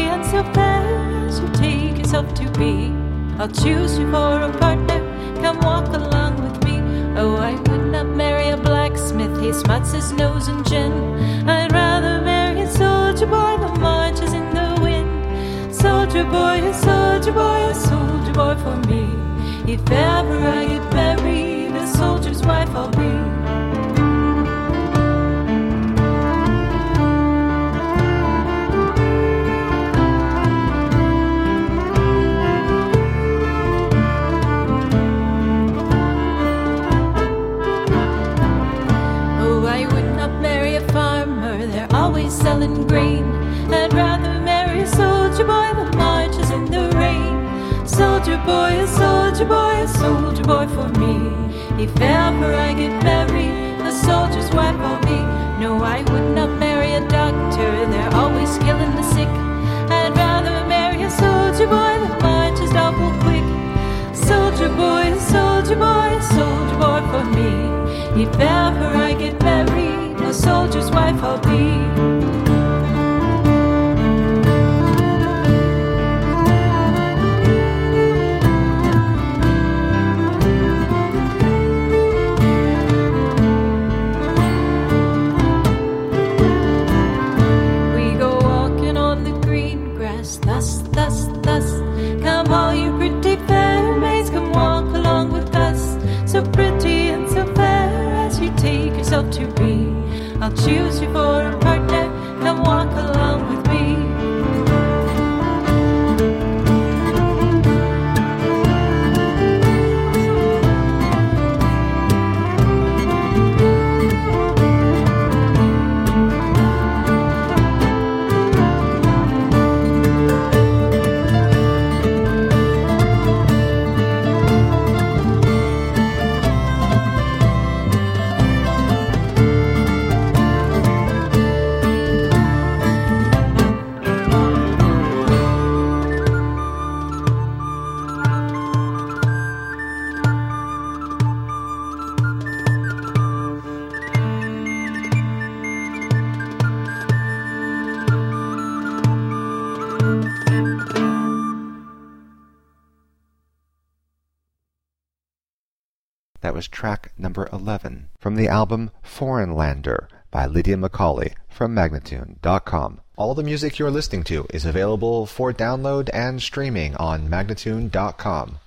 and so fair as you take yourself to be. I'll choose you for a partner, come walk along with me. Oh, I would not marry a blacksmith, he smuts his nose in gin. I'd rather marry a soldier boy that marches in the wind. Soldier boy, a soldier boy, a soldier boy for me. If ever I get married, a soldier's wife I'll be. Selling grain, I'd rather marry a soldier boy that marches in the rain. Soldier boy, a soldier boy, a soldier boy for me. If ever I get married, a soldier's wife I'll be. No, I would not marry a doctor, they're always killing the sick. I'd rather marry a soldier boy that marches double quick. Soldier boy, a soldier boy, a soldier boy for me. If ever I get married, a soldier's wife I'll be. To be, I'll choose you for a partner, come walk along with me. That was track number 11 from the album Foreign Lander by Lydia Macaulay from Magnatune.com. All the music you're listening to is available for download and streaming on Magnatune.com.